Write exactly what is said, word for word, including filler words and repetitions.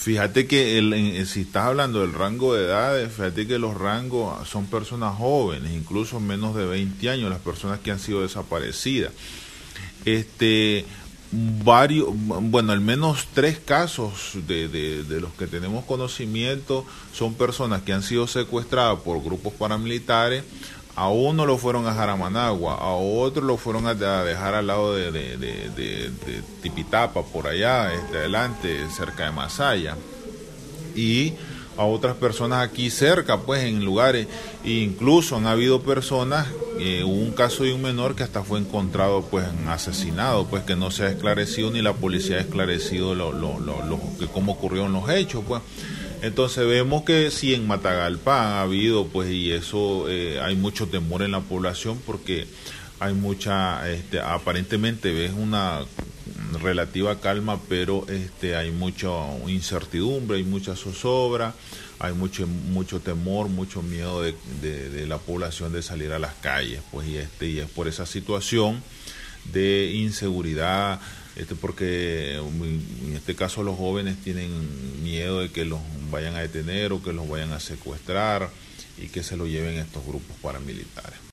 Fíjate que el, en- si estás hablando del rango de edades, fíjate que los rangos son personas jóvenes, incluso menos de veinte años, las personas que han sido desaparecidas. Este, varios, bueno, al menos tres casos de, de, de los que tenemos conocimiento son personas que han sido secuestradas por grupos paramilitares. A uno lo fueron a dejar a Managua, a otro lo fueron a dejar al lado de, de, de, de, de Tipitapa, por allá, este, adelante, cerca de Masaya, y a otras personas aquí cerca, pues en lugares, e incluso han habido personas, eh, hubo un caso de un menor que hasta fue encontrado pues asesinado, pues que no se ha esclarecido ni la policía ha esclarecido lo, lo, lo, lo, que cómo ocurrieron los hechos, pues. Entonces vemos que sí, en Matagalpa ha habido, pues, y eso, eh, hay mucho temor en la población porque hay mucha, este, aparentemente ves una relativa calma, pero este, hay mucha incertidumbre, hay mucha zozobra, hay mucho mucho temor, mucho miedo de, de, de la población de salir a las calles, pues, y este, y es por esa situación de inseguridad, este, porque en este caso los jóvenes tienen miedo de que los vayan a detener o que los vayan a secuestrar y que se lo lleven estos grupos paramilitares.